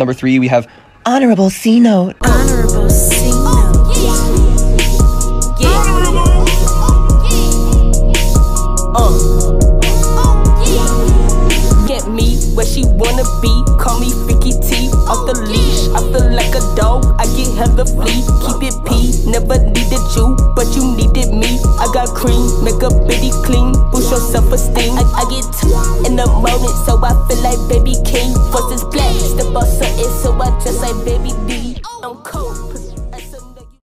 Number 3, we have Honorable C Note. Honorable C Note. Yeah. Get me where she wanna be. Call me Vicky T. Off the leash, I feel like a dog. I get hella flea. Keep it P. Never needed you, but you needed me. I got cream, make a bitty clean. Boost your self-esteem. I get in the moment, so I feel like baby king.